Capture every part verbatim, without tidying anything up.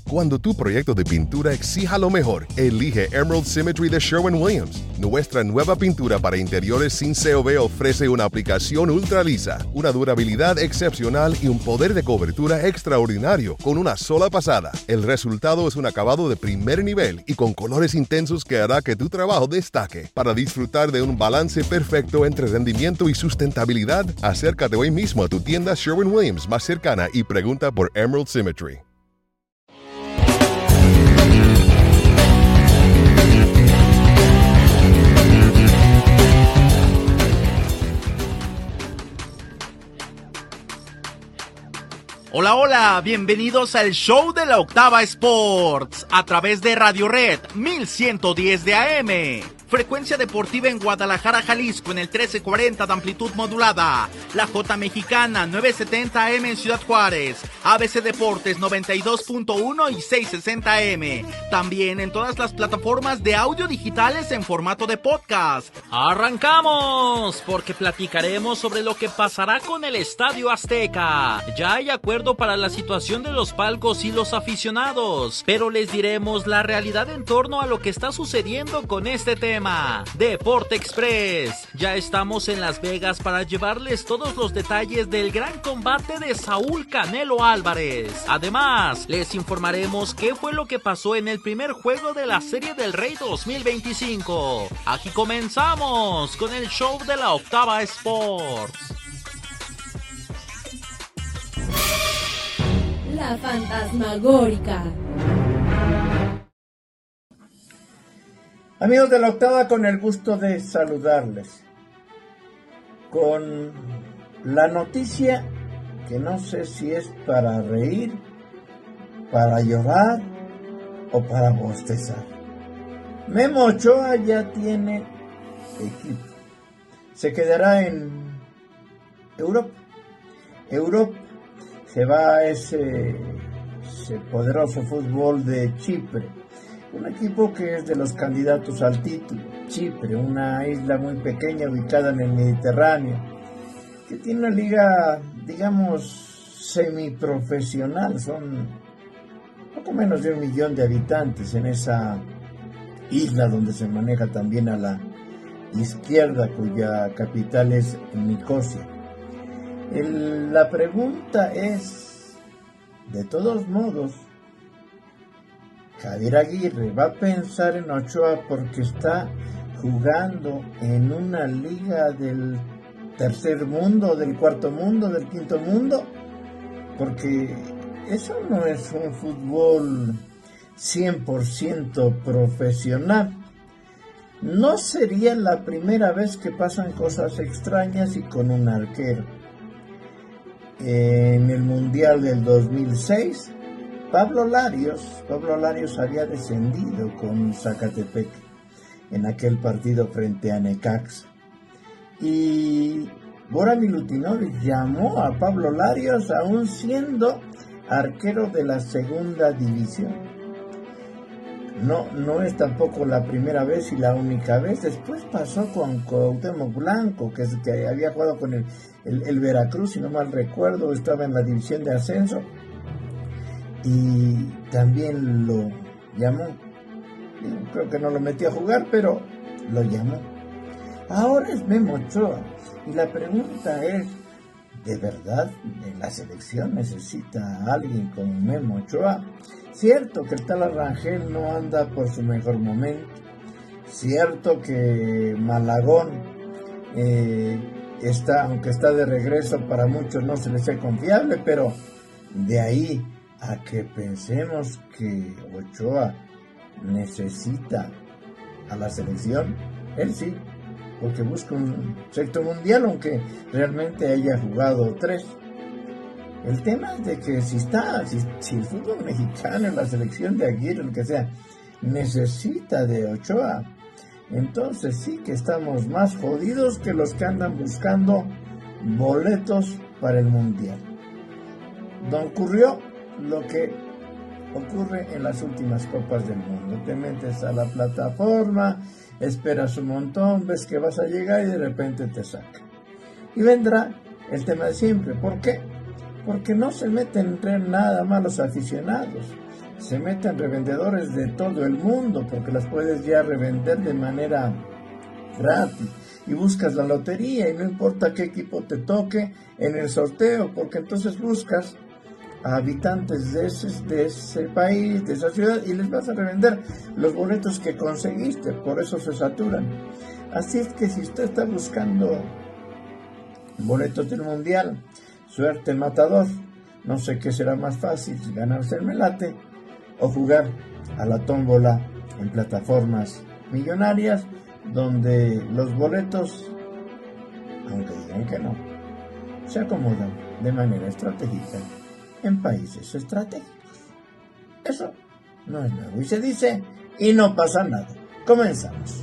Cuando tu proyecto de pintura exija lo mejor, elige Emerald Symmetry de Sherwin-Williams. Nuestra nueva pintura para interiores sin C O V ofrece una aplicación ultra lisa, una durabilidad excepcional y un poder de cobertura extraordinario con una sola pasada. El resultado es un acabado de primer nivel y con colores intensos que hará que tu trabajo destaque. Para disfrutar de un balance perfecto entre rendimiento y sustentabilidad, acércate hoy mismo a tu tienda Sherwin-Williams más cercana y pregunta por Emerald Symmetry. Hola, hola, bienvenidos al show de la Octava Sports a través de Radio Red mil ciento diez de A M. Frecuencia deportiva en Guadalajara, Jalisco en el trece cuarenta de amplitud modulada. La J Mexicana nueve setenta A M en Ciudad Juárez. A B C Deportes noventa y dos punto uno y seiscientos sesenta A M. También en todas las plataformas de audio digitales en formato de podcast. ¡Arrancamos! Porque platicaremos sobre lo que pasará con el Estadio Azteca. Ya hay acuerdo para la situación de los palcos y los aficionados, pero les diremos la realidad en torno a lo que está sucediendo con este tema. Deporte Express. Ya estamos en Las Vegas para llevarles todos los detalles del gran combate de Saúl Canelo Álvarez. Además, les informaremos qué fue lo que pasó en el primer juego de la Serie del Rey dos mil veinticinco. Aquí comenzamos con el show de la Octava Sports. La fantasmagórica. Amigos de la Octava, con el gusto de saludarles con la noticia que no sé si es para reír, para llorar o para bostezar. Memo Ochoa ya tiene equipo. Se quedará en Europa. Europa se va a ese, ese poderoso fútbol de Chipre. Un equipo que es de los candidatos al título. Chipre, una isla muy pequeña ubicada en el Mediterráneo, que tiene una liga, digamos, semiprofesional. Son poco menos de un millón de habitantes en esa isla donde se maneja también a la izquierda, cuya capital es Nicosia. El, la pregunta es, de todos modos, Javier Aguirre va a pensar en Ochoa porque está jugando en una liga del tercer mundo, del cuarto mundo, del quinto mundo, porque eso no es un fútbol cien por ciento profesional. No sería la primera vez que pasan cosas extrañas y con un arquero. En el Mundial del dos mil seis, Pablo Larios, Pablo Larios había descendido con Zacatepec en aquel partido frente a Necaxa. Y Bora Milutinovic llamó a Pablo Larios aún siendo arquero de la segunda división. No, no es tampoco la primera vez y la única vez. Después pasó con Cuauhtémoc Blanco, que, es, que había jugado con el, el, el Veracruz, si no mal recuerdo, estaba en la división de ascenso. Y también lo llamó. Creo que no lo metió a jugar, pero lo llamó. Ahora es Memo Ochoa. Y la pregunta es, ¿de verdad la selección necesita a alguien como Memo Ochoa? Cierto que el tal Rangel no anda por su mejor momento. Cierto que Malagón eh, está, aunque está de regreso, para muchos no se les hace confiable, pero de ahí a que pensemos que Ochoa necesita a la selección, él sí, porque busca un sexto mundial, aunque realmente haya jugado tres. El tema es de que si está, si, si el fútbol mexicano, la selección de Aguirre, lo que sea, necesita de Ochoa, entonces sí que estamos más jodidos que los que andan buscando boletos para el mundial. No ocurrió lo que ocurre en las últimas copas del mundo. Te metes a la plataforma, esperas un montón, ves que vas a llegar y de repente te saca. Y vendrá el tema de siempre. ¿Por qué? Porque no se meten entre nada más los aficionados. se meten revendedores de todo el mundo, porque las puedes ya revender de manera gratis. Y buscas la lotería y no importa qué equipo te toque en el sorteo, porque entonces buscas a habitantes de ese, de ese país, de esa ciudad, y les vas a revender los boletos que conseguiste, por eso se saturan. Así es que si usted está buscando boletos del Mundial, suerte matador, no sé qué será más fácil, ganarse el melate o jugar a la tómbola en plataformas millonarias, donde los boletos, aunque digan que no, se acomodan de manera estratégica en países estratégicos. Eso no es nuevo y se dice y no pasa nada. Comenzamos.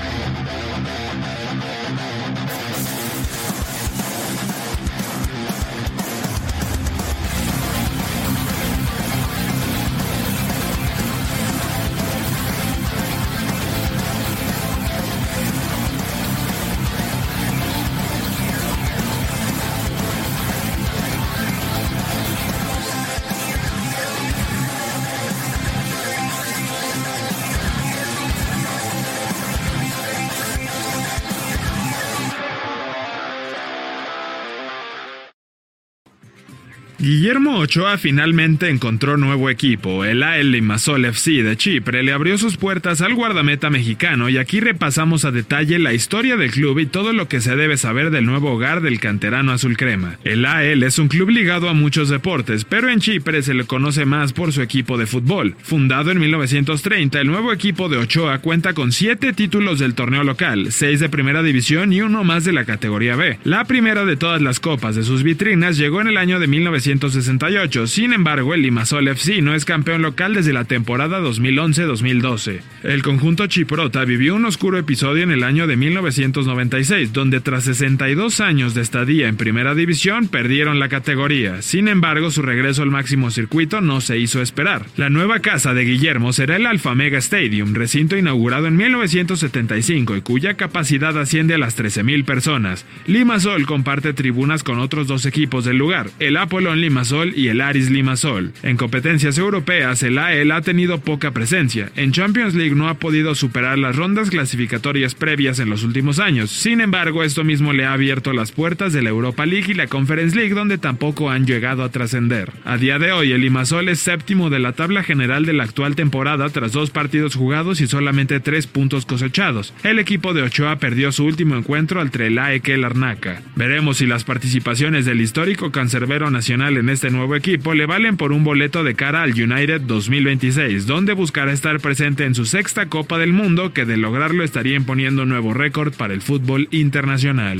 Guillermo Ochoa finalmente encontró nuevo equipo. El A L Limassol F C de Chipre le abrió sus puertas al guardameta mexicano y aquí repasamos a detalle la historia del club y todo lo que se debe saber del nuevo hogar del canterano azul crema. El A L es un club ligado a muchos deportes, pero en Chipre se le conoce más por su equipo de fútbol. Fundado en mil novecientos treinta, el nuevo equipo de Ochoa cuenta con siete títulos del torneo local, seis de primera división y uno más de la categoría B. La primera de todas las copas de sus vitrinas llegó en el año de mil novecientos sesenta y ocho, sin embargo el Limassol F C no es campeón local desde la temporada dos mil once dos mil doce. El conjunto chiprota vivió un oscuro episodio en el año de mil novecientos noventa y seis, donde tras sesenta y dos años de estadía en primera división perdieron la categoría. Sin embargo, su regreso al máximo circuito no se hizo esperar. La nueva casa de Guillermo será el Alfa Mega Stadium, recinto inaugurado en mil novecientos setenta y cinco y cuya capacidad asciende a las trece mil personas. Limassol comparte tribunas con otros dos equipos del lugar, el Apollon Limassol y el Aris Limassol. En competencias europeas, el A L ha tenido poca presencia. En Champions League no ha podido superar las rondas clasificatorias previas en los últimos años. Sin embargo, esto mismo le ha abierto las puertas de la Europa League y la Conference League, donde tampoco han llegado a trascender. A día de hoy, el Limassol es séptimo de la tabla general de la actual temporada tras dos partidos jugados y solamente tres puntos cosechados. El equipo de Ochoa perdió su último encuentro ante el A E K Larnaca. Veremos si las participaciones del histórico cancerbero nacional en este nuevo equipo le valen por un boleto de cara al United dos mil veintiséis, donde buscará estar presente en su sexta Copa del Mundo, que de lograrlo estaría imponiendo un nuevo récord para el fútbol internacional.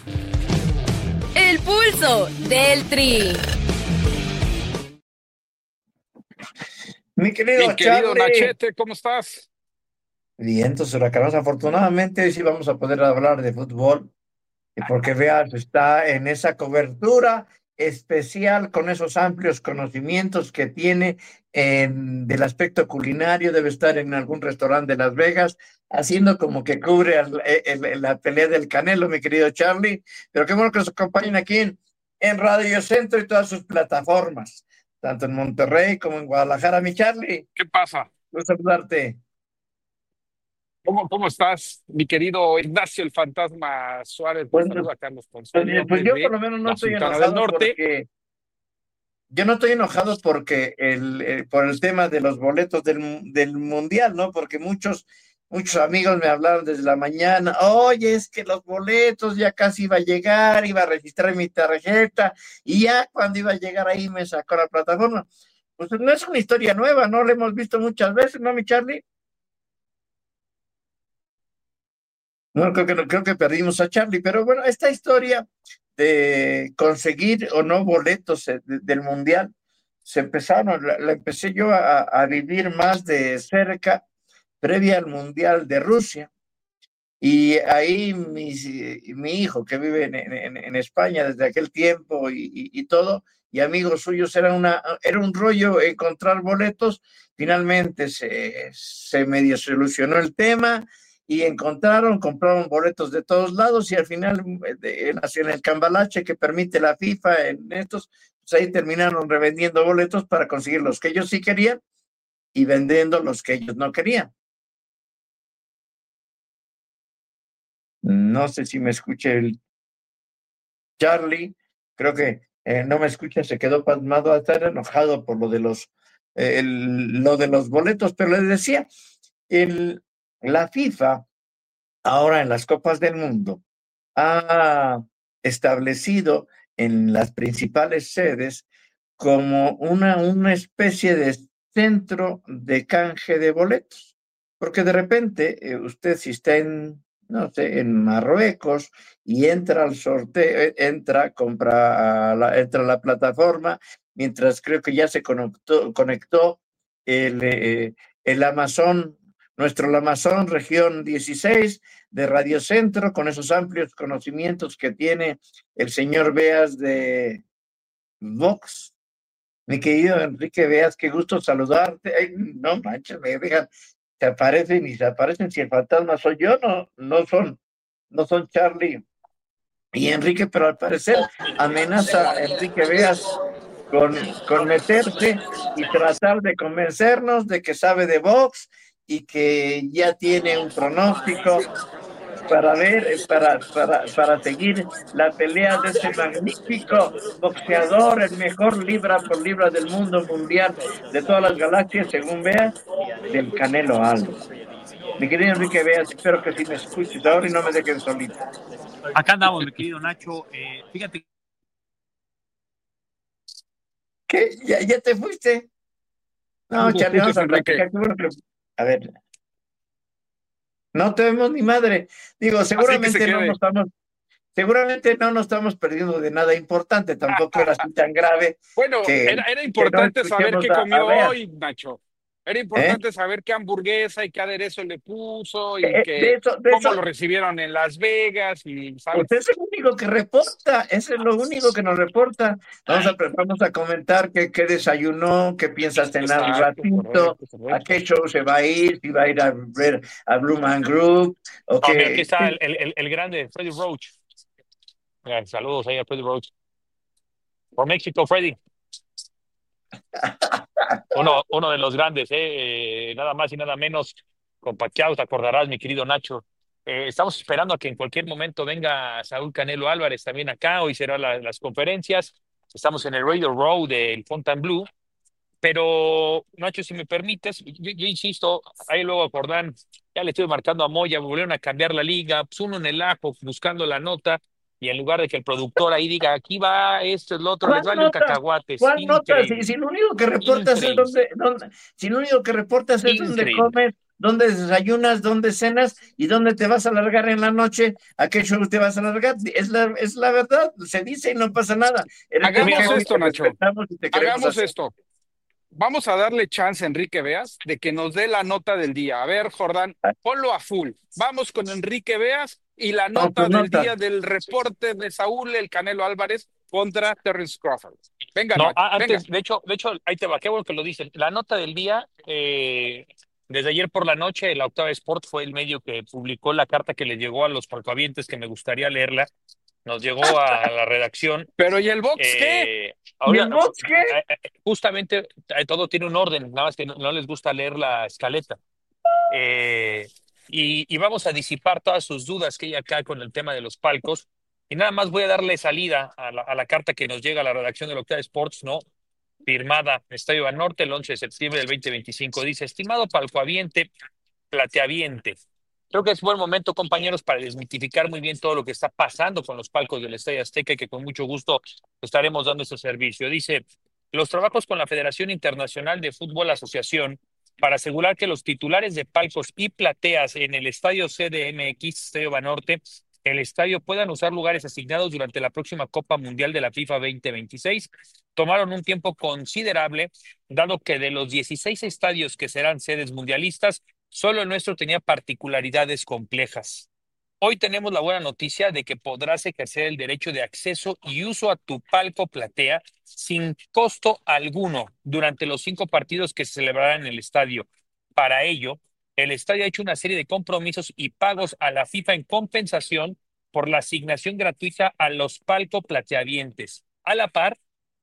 El pulso del Tri. Mi querido, Mi querido Charlie. Nachete, ¿cómo estás? Bien, entonces huracanos, afortunadamente hoy sí vamos a poder hablar de fútbol, y porque veas, está en esa cobertura especial con esos amplios conocimientos que tiene en, del aspecto culinario. Debe estar en algún restaurante de Las Vegas haciendo como que cubre el, el, el, la pelea del Canelo, mi querido Charlie. Pero qué bueno que nos acompañen aquí en, en Radio Centro y todas sus plataformas, tanto en Monterrey como en Guadalajara. Mi Charlie, ¿Qué pasa? gusto saludarte. ¿Cómo, cómo estás, mi querido Ignacio el Fantasma Suárez? Pues, Te saluda Carlos Pues, Consuelo pues yo desde por lo menos no la estoy Sultana del enojado Norte. porque yo no estoy enojado porque el, el por el tema de los boletos del, del mundial, ¿no? Porque muchos muchos amigos me hablaron desde la mañana, oye, es que los boletos ya casi iba a llegar, iba a registrar mi tarjeta y ya cuando iba a llegar ahí me sacó la plataforma. Pues no es una historia nueva, ¿no? La hemos visto muchas veces, ¿no, mi Charlie? No, creo que, no, creo que perdimos a Charlie, pero bueno, esta historia de conseguir o no boletos de, del Mundial, se empezaron, la, la empecé yo a, a vivir más de cerca, previa al Mundial de Rusia, y ahí mi, mi hijo, que vive en, en, en España desde aquel tiempo y, y, y todo, y amigos suyos, era, una, era un rollo encontrar boletos. Finalmente se, se medio solucionó el tema, y encontraron, compraron boletos de todos lados, y al final de, en el cambalache que permite la FIFA en estos, pues ahí terminaron revendiendo boletos para conseguir los que ellos sí querían, y vendiendo los que ellos no querían. No sé si me escucha el Charlie, creo que eh, no me escucha, se quedó pasmado a estar enojado por lo de los, eh, el, lo de los boletos, pero les decía, el, la FIFA ahora en las Copas del Mundo ha establecido en las principales sedes como una, una especie de centro de canje de boletos, porque de repente eh, usted si está en, no sé, en Marruecos y entra al sorteo, entra, compra a la, entra a la plataforma, mientras creo que ya se conectó, conectó el, eh, el Amazon, nuestro Amazon región dieciséis de Radio Centro, con esos amplios conocimientos que tiene el señor Beas de Vox. Mi querido Enrique Beas, qué gusto saludarte. Ay, no manches, me dejan, se aparecen y se aparecen. Si el fantasma soy yo, no, no son, no son Charlie y Enrique, pero al parecer amenaza a Enrique Beas con, con meterse y tratar de convencernos de que sabe de Vox y que ya tiene un pronóstico para ver, para, para, para seguir la pelea de ese magnífico boxeador, el mejor libra por libra del mundo mundial, de todas las galaxias, según Veas, del Canelo Álvarez. Mi querido Enrique Veas, espero que sí me escuches ahora y no me dejen solito. Acá andamos, mi querido Nacho. Eh, fíjate. ¿Qué? ¿Ya, ya te fuiste? No, Charlie, vamos a platicar. A ver. No tenemos ni madre. Digo, seguramente no nos estamos, seguramente no nos estamos perdiendo de nada importante, tampoco era así tan grave. Bueno, que, era, era importante que no saber qué comió a, a hoy, Nacho. Era importante ¿Eh? saber qué hamburguesa y qué aderezo le puso y eh, que, de eso, de cómo eso, lo recibieron en Las Vegas. Y, ¿sabes? Pues es el único que reporta, ese es lo único que nos reporta. Vamos a, vamos a comentar qué, qué desayunó, qué piensa cenar un ratito, correcto, correcto. A qué show se va a ir, si va a ir a ver a Blue Man Group. O no, qué, mira, aquí está el, el, el grande Freddy Roach. Mira, saludos ahí a Freddy Roach. Por México, Freddy. Uno, uno de los grandes, eh, nada más y nada menos, con Pacquiao, te acordarás, mi querido Nacho. Eh, estamos esperando a que en cualquier momento venga Saúl Canelo Álvarez también acá, hoy serán la, las conferencias. Estamos en el Radio Row del Fontainebleau, pero Nacho, si me permites, yo, yo insisto, ahí luego acordan, ya le estoy marcando a Moya, volvieron a cambiar la liga, pues uno en el ajo buscando la nota, y en lugar de que el productor ahí diga, aquí va esto, es lo otro, les vale un cacahuate. ¿Cuál nota? Si, si lo único que reportas es dónde, dónde, si lo único que reportas es dónde comes, dónde desayunas, dónde cenas y dónde te vas a alargar en la noche, a qué show te vas a alargar, es la, es la verdad, se dice y no pasa nada. Hagamos esto, Nacho, hagamos hacer. esto. Vamos a darle chance a Enrique Beas de que nos dé la nota del día. A ver, Jordán, ponlo a full. Vamos con Enrique Beas y la nota no, del nota. día del reporte de Saúl El Canelo Álvarez contra Terrence Crawford. Venga, no, Nacho, antes, venga. de hecho, de hecho, ahí te va, qué bueno que lo dicen. La nota del día, eh, desde ayer por la noche, la Octava Sport fue el medio que publicó la carta que le llegó a los palcoavientes, que me gustaría leerla. Nos llegó a la redacción. Pero ¿y el box eh, qué? Ahora, ¿Y el box qué? Justamente todo tiene un orden, nada más que no, no les gusta leer la escaleta. Eh, y, y vamos a disipar todas sus dudas que hay acá con el tema de los palcos. Y nada más voy a darle salida a la, a la carta que nos llega a la redacción de la Octava Sports, ¿no? Firmada Estadio Banorte el once de septiembre del veinte veinticinco. Dice, estimado palcoaviente, plateaviente. Creo que es buen momento, compañeros, para desmitificar muy bien todo lo que está pasando con los palcos del Estadio Azteca y que con mucho gusto estaremos dando ese servicio. Dice, los trabajos con la Federación Internacional de Fútbol Asociación para asegurar que los titulares de palcos y plateas en el Estadio C D M X, Estadio Banorte, el estadio puedan usar lugares asignados durante la próxima Copa Mundial de la FIFA veinte veintiséis, tomaron un tiempo considerable, dado que de los dieciséis estadios que serán sedes mundialistas, solo el nuestro tenía particularidades complejas. Hoy tenemos la buena noticia de que podrás ejercer el derecho de acceso y uso a tu palco platea sin costo alguno durante los cinco partidos que se celebrarán en el estadio. Para ello, el estadio ha hecho una serie de compromisos y pagos a la FIFA en compensación por la asignación gratuita a los palco plateavientes. A la par,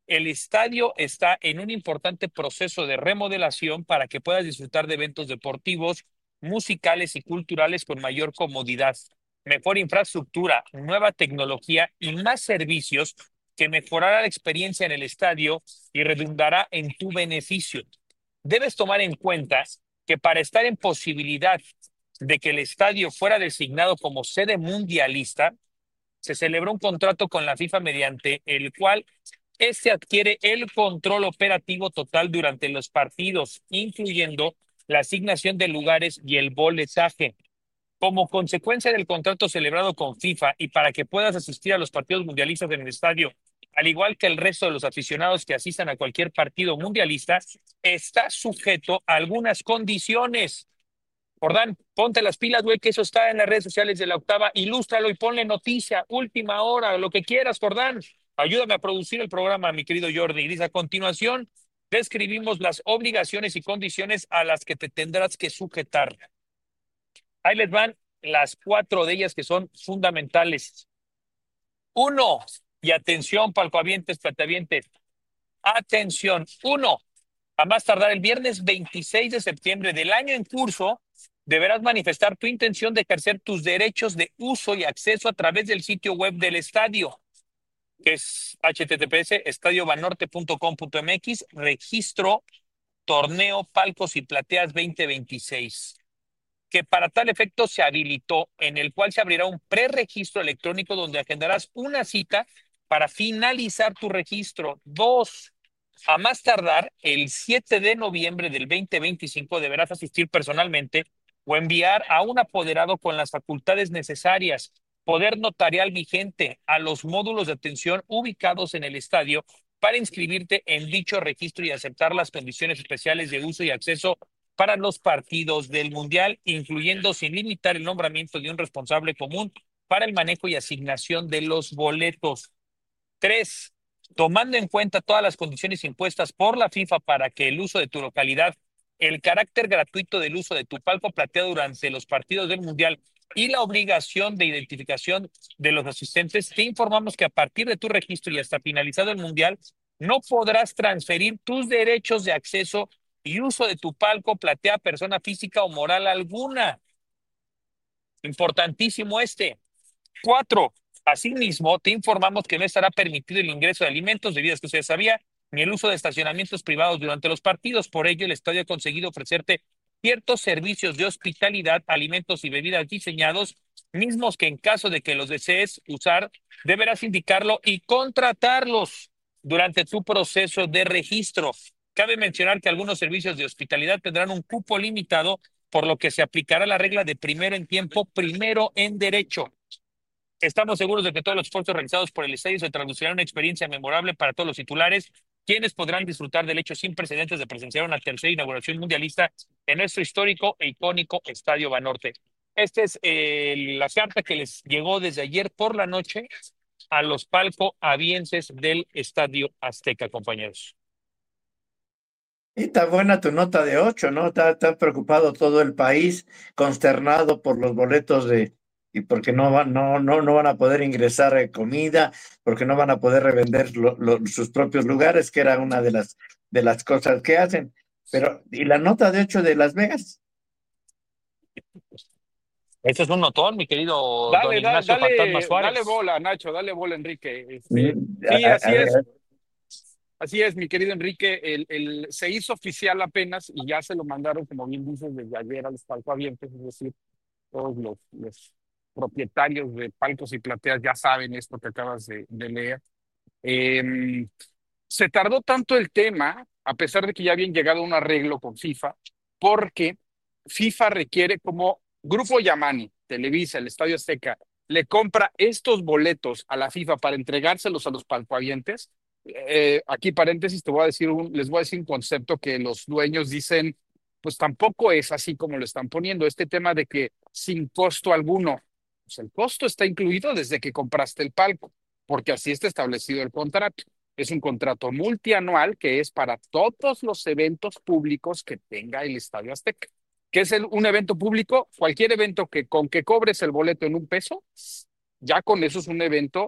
el estadio está en un importante proceso de remodelación para que puedas disfrutar de eventos deportivos, musicales y culturales con mayor comodidad, mejor infraestructura, nueva tecnología y más servicios que mejorará la experiencia en el estadio y redundará en tu beneficio. Debes tomar en cuenta que para estar en posibilidad de que el estadio fuera designado como sede mundialista, se celebró un contrato con la FIFA mediante el cual este adquiere el control operativo total durante los partidos, incluyendo la asignación de lugares y el boletaje. Como consecuencia del contrato celebrado con FIFA y para que puedas asistir a los partidos mundialistas en el estadio, al igual que el resto de los aficionados que asistan a cualquier partido mundialista, está sujeto a algunas condiciones. Jordán, ponte las pilas, güey, que eso está en las redes sociales de La Octava. Ilústralo y ponle noticia, última hora, lo que quieras, Jordán. Ayúdame a producir el programa, mi querido Jordi. Dice, a continuación, describimos las obligaciones y condiciones a las que te tendrás que sujetar. Ahí les van las cuatro de ellas que son fundamentales. Uno, y atención, palcoavientes, platavientes. Atención, uno, a más tardar el viernes veintiséis de septiembre del año en curso, deberás manifestar tu intención de ejercer tus derechos de uso y acceso a través del sitio web del estadio, que es h t t p s estadio banorte punto com punto m x, registro torneo palcos y plateas veinte veintiséis, que para tal efecto se habilitó, en el cual se abrirá un preregistro electrónico donde agendarás una cita para finalizar tu registro. Dos, a más tardar el siete de noviembre del veinte veinticinco deberás asistir personalmente o enviar a un apoderado con las facultades necesarias, poder notarial vigente, a los módulos de atención ubicados en el estadio para inscribirte en dicho registro y aceptar las condiciones especiales de uso y acceso para los partidos del Mundial, incluyendo sin limitar el nombramiento de un responsable común para el manejo y asignación de los boletos. Tres, tomando en cuenta todas las condiciones impuestas por la FIFA para que el uso de tu localidad, el carácter gratuito del uso de tu palco plateado durante los partidos del Mundial y la obligación de identificación de los asistentes, te informamos que a partir de tu registro y hasta finalizado el Mundial, no podrás transferir tus derechos de acceso y uso de tu palco platea a persona física o moral alguna. Importantísimo este. Cuatro, asimismo, te informamos que no estará permitido el ingreso de alimentos, bebidas que usted sabía, ni el uso de estacionamientos privados durante los partidos. Por ello, el estadio ha conseguido ofrecerte ciertos servicios de hospitalidad, alimentos y bebidas diseñados, mismos que en caso de que los desees usar, deberás indicarlo y contratarlos durante tu proceso de registro. Cabe mencionar que algunos servicios de hospitalidad tendrán un cupo limitado, por lo que se aplicará la regla de primero en tiempo, primero en derecho. Estamos seguros de que todos los esfuerzos realizados por el estadio se traducirán en una experiencia memorable para todos los titulares, quienes podrán disfrutar del hecho sin precedentes de presenciar una tercera inauguración mundialista en nuestro histórico e icónico Estadio Banorte. Esta es eh, la carta que les llegó desde ayer por la noche a los palcoavienses del Estadio Azteca, compañeros. Y está buena tu nota de ocho, ¿no? Está, está preocupado todo el país, consternado por los boletos de y porque no van, no, no, no van a poder ingresar eh, comida, porque no van a poder revender lo, lo, sus propios lugares, que era una de las de las cosas que hacen. Pero, ¿y la nota de ocho de Las Vegas? Este es un notón, mi querido Dale, don Ignacio dale, Fantasma Suárez. dale bola, Nacho, dale bola, Enrique. Este, Mm, sí, a- a- así a es. ver. Así es, mi querido Enrique, el, el, se hizo oficial apenas y ya se lo mandaron, como bien dices, desde ayer a los palcoavientes, es decir, todos los, los propietarios de palcos y plateas ya saben esto que acabas de, de leer. Eh, Se tardó tanto el tema, a pesar de que ya habían llegado a un arreglo con FIFA, porque FIFA requiere, como Grupo Yamani, Televisa, el Estadio Azteca, le compra estos boletos a la FIFA para entregárselos a los palcoavientes. Eh, aquí paréntesis, te voy a decir un, les voy a decir un concepto que los dueños dicen, pues tampoco es así como lo están poniendo. Este tema de que sin costo alguno, pues el costo está incluido desde que compraste el palco, porque así está establecido el contrato. Es un contrato multianual que es para todos los eventos públicos que tenga el Estadio Azteca. ¿Qué es el, un evento público? Cualquier evento que con que cobres el boleto en un peso, ya con eso es un evento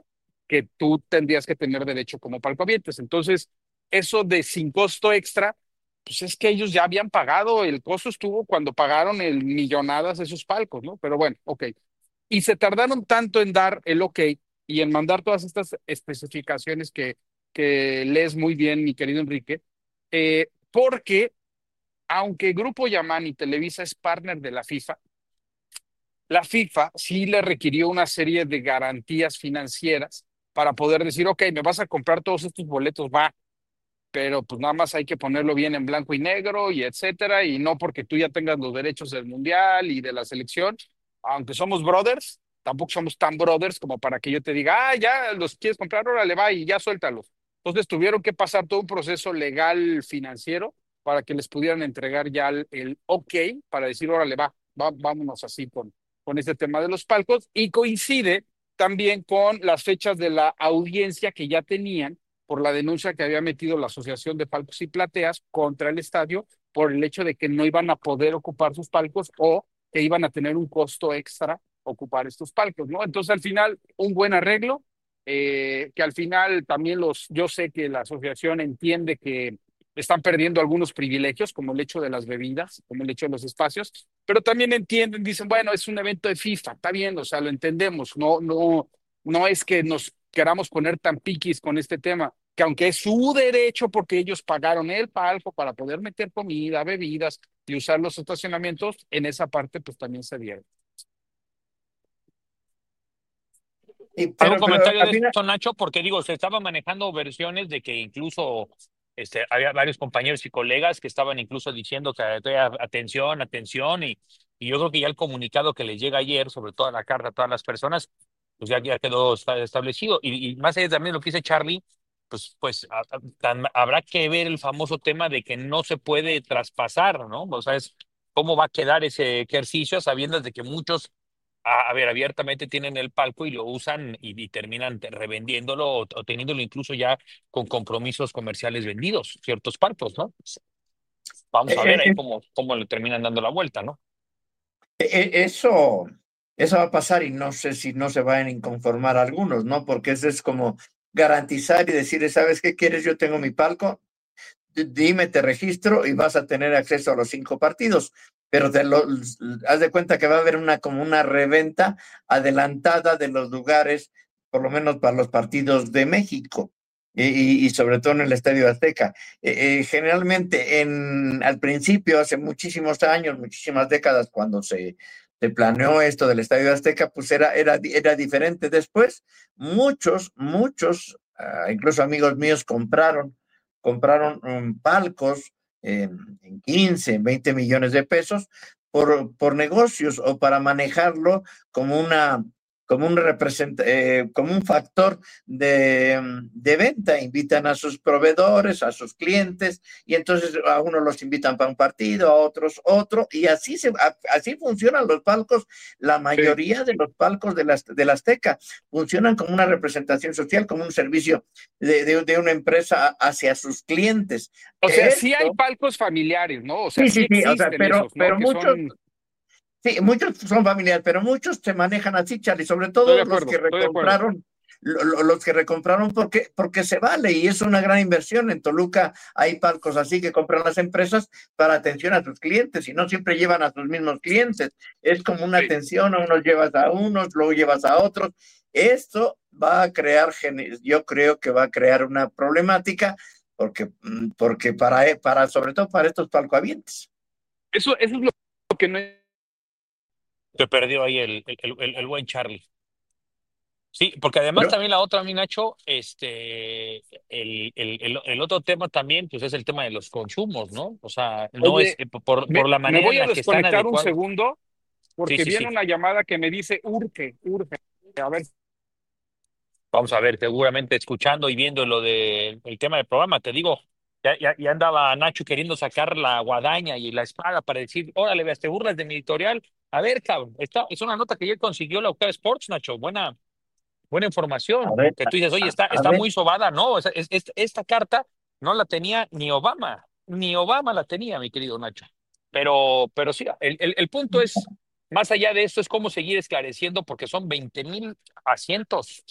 que tú tendrías que tener derecho como palcoavientes. Entonces, eso de sin costo extra, pues es que ellos ya habían pagado, el costo estuvo cuando pagaron el millonadas de esos palcos, ¿no? Pero bueno, ok. Y se tardaron tanto en dar el ok y en mandar todas estas especificaciones que, que lees muy bien, mi querido Enrique, eh, porque aunque Grupo Yamán y Televisa es partner de la FIFA, la FIFA sí le requirió una serie de garantías financieras para poder decir, ok, me vas a comprar todos estos boletos, va, pero pues nada más hay que ponerlo bien en blanco y negro y etcétera, y no porque tú ya tengas los derechos del mundial y de la selección, aunque somos brothers, tampoco somos tan brothers como para que yo te diga, ah, ya los quieres comprar, órale, va y ya suéltalos. Entonces tuvieron que pasar todo un proceso legal financiero para que les pudieran entregar ya el, el ok para decir, órale, va, va, vámonos así con, con este tema de los palcos, y coincide también con las fechas de la audiencia que ya tenían por la denuncia que había metido la Asociación de Palcos y Plateas contra el estadio por el hecho de que no iban a poder ocupar sus palcos o que iban a tener un costo extra ocupar estos palcos, ¿no? Entonces, al final, un buen arreglo, eh, que al final también los, yo sé que la asociación entiende que están perdiendo algunos privilegios, como el hecho de las bebidas, como el hecho de los espacios, pero también entienden, dicen, bueno, es un evento de FIFA, está bien, o sea, lo entendemos, no, no, no es que nos queramos poner tan piquis con este tema, que aunque es su derecho porque ellos pagaron el palco para poder meter comida, bebidas y usar los estacionamientos, en esa parte pues también se dieron. Y, ¿Algún pero, pero comentario al de final, esto, Nacho? Porque digo, se estaban manejando versiones de que incluso este, había varios compañeros y colegas que estaban incluso diciendo que eh, atención, atención, y, y yo creo que ya el comunicado que les llega ayer, sobre todo la carta a todas las personas, pues ya, ya quedó esta- establecido. Y, y más allá también lo que dice Charlie, pues, pues a- a- tan- habrá que ver el famoso tema de que no se puede traspasar, ¿no? O sea, es cómo va a quedar ese ejercicio sabiendo de que muchos a, a ver, abiertamente tienen el palco y lo usan y, y terminan te- revendiéndolo o, o teniéndolo incluso ya con compromisos comerciales vendidos, ciertos palcos, ¿no? Vamos a ver eh, ahí eh, cómo, cómo le terminan dando la vuelta, ¿no? eh, eh, eso, eso va a pasar y no sé si no se van a inconformar algunos, ¿no? Porque eso es como garantizar y decir, ¿sabes qué quieres? Yo tengo mi palco, d- dime, te registro y vas a tener acceso a los cinco partidos. Pero te lo, haz de cuenta que va a haber una como una reventa adelantada de los lugares, por lo menos para los partidos de México. Y, y- y sobre todo en el Estadio Azteca. Eh, eh, generalmente, en, al principio, hace muchísimos años, muchísimas décadas, cuando se, se planeó esto del Estadio Azteca, pues era, era, era diferente. Después, muchos, muchos, uh, incluso amigos míos, compraron compraron um, palcos en, en quince, veinte millones de pesos por, por negocios o para manejarlo como una como un represent eh, como un factor de, de, venta, invitan a sus proveedores, a sus clientes, y entonces a unos los invitan para un partido, a otros otro, y así se a, así funcionan los palcos, la Sí. mayoría de los palcos de la, de la Azteca funcionan como una representación social, como un servicio de, de, de una empresa hacia sus clientes. O sea, sí hay Esto, palcos familiares, ¿no? O sea, sí, sí sí, sí, o sea, existen pero, esos, ¿no? pero Que muchos, son, sí, muchos son familiares, pero muchos se manejan así, Charlie, sobre estoy de todo los acuerdo, que estoy de acuerdo. recompraron, lo- lo- los que recompraron porque, porque se vale y es una gran inversión. En Toluca hay palcos así que compran las empresas para atención a sus clientes y no siempre llevan a sus mismos clientes. Es como una Sí. atención, a unos llevas a unos, luego llevas a otros. Esto va a crear, gene- yo creo que va a crear una problemática porque, mm, porque para, para, sobre todo para estos palcoavientes. Eso, eso es lo que no Se perdió ahí el, el, el, el buen Charlie. Sí, porque además Pero, también la otra, mi Nacho, este, el, el, el, el otro tema también, pues es el tema de los consumos, ¿no? O sea, no es Oye, eh, por, me, por la me manera en voy a la que están desconectar un adecuados. segundo Sí, porque sí, viene sí. una llamada que me dice urge, urge. A ver, Vamos a ver, seguramente escuchando y viendo lo de el tema del programa, te digo, ya, ya, ya andaba Nacho queriendo sacar la guadaña y la espada para decir, órale, veas, te burlas de mi editorial. A ver, cabrón, esta es una nota que ya consiguió la Octava Sports, Nacho, buena, buena a información. ver, Que tú dices, oye, a, está, a está ver, muy sobada, no, o sea, es- es- esta carta no la tenía ni Obama, ni Obama la tenía, mi querido Nacho. Pero, pero sí, el, el, el punto es, más allá de esto, es cómo seguir esclareciendo, porque son veinte mil asientos.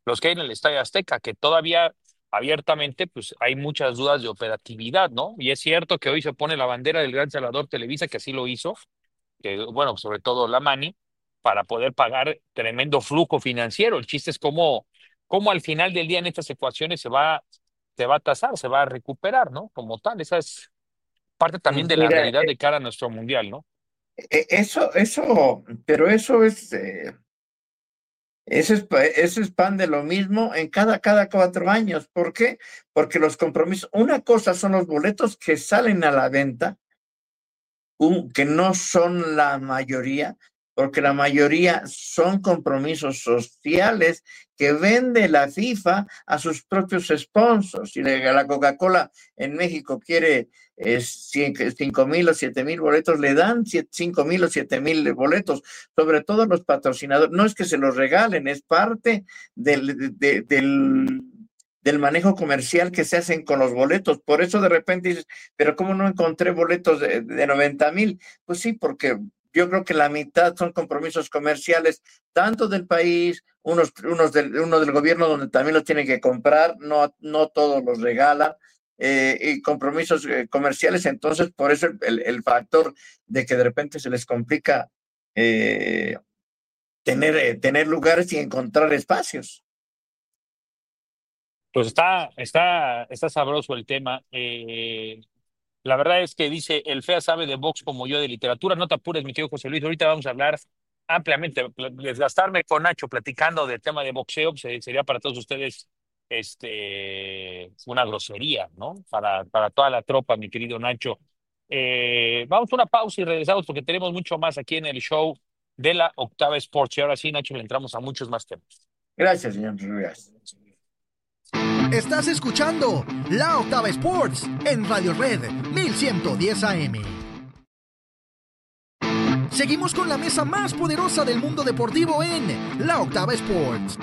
los que hay en el Estadio Azteca, que todavía abiertamente pues hay muchas dudas de operatividad, ¿no? Y es cierto que hoy se pone la bandera del Gran Salvador Televisa, que así lo hizo, que bueno, sobre todo la Mani, para poder pagar tremendo flujo financiero. El chiste es cómo, cómo al final del día en estas ecuaciones se va, se va a tasar, se va a recuperar, ¿no? Como tal, esa es parte también de la Mira, realidad de cara a nuestro mundial, ¿no? eh, eso, eso, pero eso es, eh, eso es, pa- eso es pan de lo mismo en cada, cada cuatro años. ¿Por qué? Porque los compromisos, una cosa son los boletos que salen a la venta, un- que no son la mayoría, porque la mayoría son compromisos sociales que vende la FIFA a sus propios sponsors. Si le- la Coca-Cola en México quiere eh, cinco mil o siete mil boletos, le dan cinco mil o siete mil boletos, sobre todo los patrocinadores. No es que se los regalen, es parte del, de- del del manejo comercial que se hacen con los boletos. Por eso de repente dices, pero ¿cómo no encontré boletos de, de noventa mil? Pues sí, porque yo creo que la mitad son compromisos comerciales, tanto del país, unos, unos del, uno del gobierno donde también los tienen que comprar, no, no todos los regalan, eh, y compromisos eh, comerciales. Entonces por eso el, el, factor de que de repente se les complica eh, tener, eh, tener lugares y encontrar espacios. Pues está, está, está sabroso el tema. Eh, la verdad es que dice, el fea sabe de box como yo de literatura. No te apures, mi querido José Luis. Ahorita vamos a hablar ampliamente. Pl- Desgastarme con Nacho platicando del tema de boxeo pues, eh, sería para todos ustedes este, una grosería, ¿no? Para, para toda la tropa, mi querido Nacho. Eh, vamos a una pausa y regresamos porque tenemos mucho más aquí en el show de la Octava Sports. Y ahora sí, Nacho, le entramos a muchos más temas. Gracias, señor Rivas. Estás escuchando La Octava Sports en Radio Red mil ciento diez A M. Seguimos con la mesa más poderosa del mundo deportivo en La Octava Sports.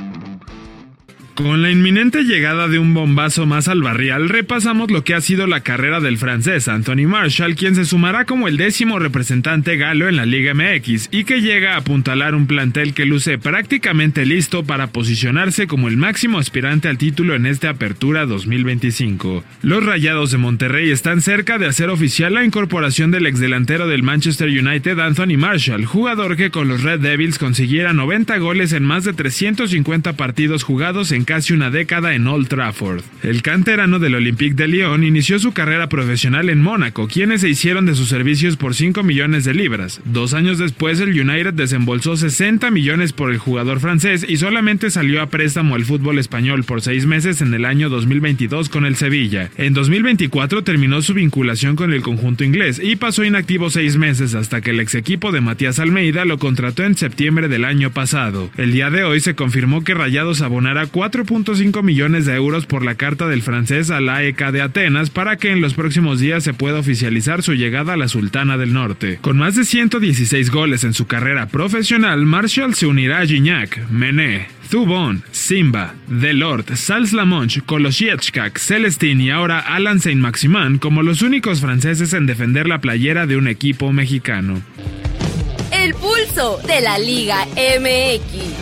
Con la inminente llegada de un bombazo más al barrial, repasamos lo que ha sido la carrera del francés Anthony Marshall, quien se sumará como el décimo representante galo en la Liga M X y que llega a apuntalar un plantel que luce prácticamente listo para posicionarse como el máximo aspirante al título en esta apertura dos mil veinticinco. Los Rayados de Monterrey están cerca de hacer oficial la incorporación del exdelantero del Manchester United Anthony Marshall, jugador que con los Red Devils consiguiera noventa goles en más de trescientos cincuenta partidos jugados en casi una década en Old Trafford. El canterano del Olympique de Lyon inició su carrera profesional en Mónaco, quienes se hicieron de sus servicios por cinco millones de libras. Dos años después, el United desembolsó sesenta millones por el jugador francés y solamente salió a préstamo al fútbol español por seis meses en el año dos mil veintidós con el Sevilla. En dos mil veinticuatro terminó su vinculación con el conjunto inglés y pasó inactivo seis meses hasta que el ex equipo de Matías Almeida lo contrató en septiembre del año pasado. El día de hoy se confirmó que Rayados abonará cuatro punto cinco millones de euros por la carta del francés al A E K de Atenas para que en los próximos días se pueda oficializar su llegada a la Sultana del Norte. Con más de ciento dieciséis goles en su carrera profesional, Marshall se unirá a Gignac, Mené, Zubon, Simba, Delort, Sals-Lamonche, Kolosieczak, Celestin y ahora Alan Saint-Maximin como los únicos franceses en defender la playera de un equipo mexicano. El pulso de la Liga M X.